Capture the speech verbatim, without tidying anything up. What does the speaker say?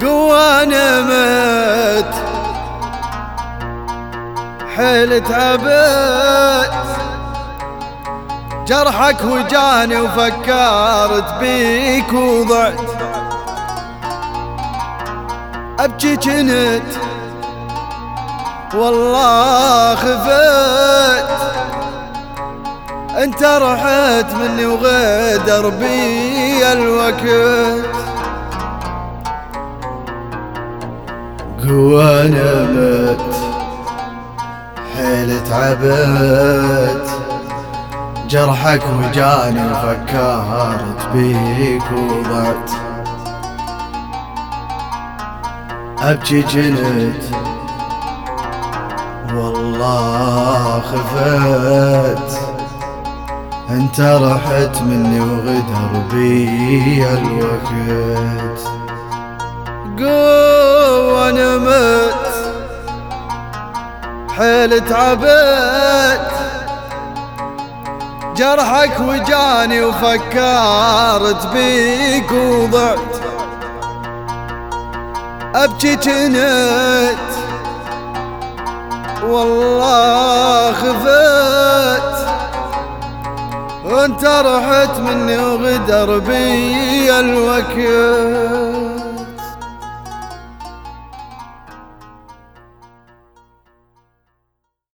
قوة نمت حيل تعبت، جرحك وجاني وفكرت بيك وضعت، أبكي جنت والله خفت، انت رحت مني وغدر بي الوقت. قوة نمت حيل تعبت، جرحك وجاني وفكرت بيك وضعت، أبكي جنت والله خفت، انت رحت مني وغدر بي الوقت. قوة نمت حيل تعبت، جرحك وجاني وفكرت بيك وضعت، أبكي جنت والله خفت، وانت رحت مني وغدر بي الوقت.